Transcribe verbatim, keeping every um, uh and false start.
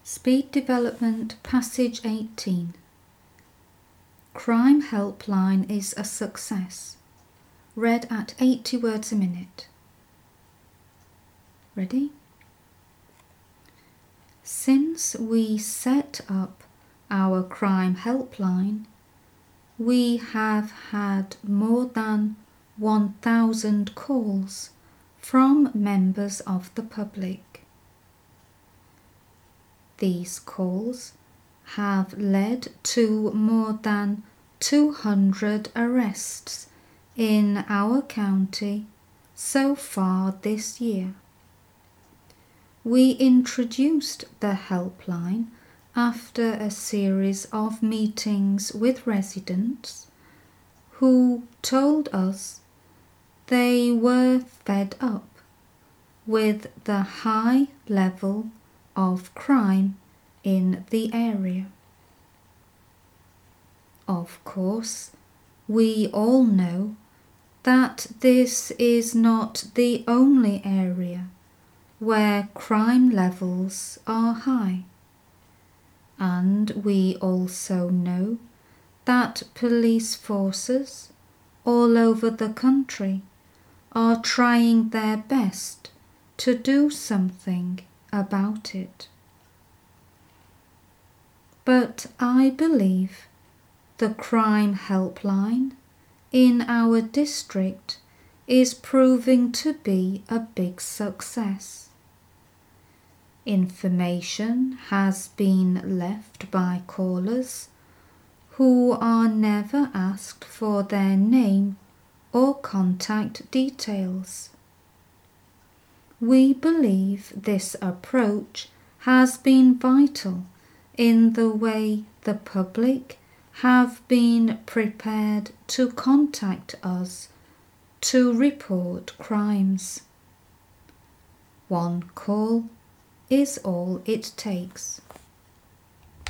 Speed Development Passage eighteen. Crime Helpline is a success. Read at eighty words a minute. Ready? Since we set up our crime helpline, we have had more than one thousand calls from members of the public. These calls have led to more than two hundred arrests in our county so far this year. We introduced the helpline after a series of meetings with residents who told us they were fed up with the high level of crime in the area. Of course, we all know that this is not the only area where crime levels are high, and we also know that police forces all over the country are trying their best to do something about it. But I believe the crime helpline in our district is proving to be a big success. Information has been left by callers who are never asked for their name or contact details. We believe this approach has been vital in the way the public have been prepared to contact us to report crimes. One call is all it takes.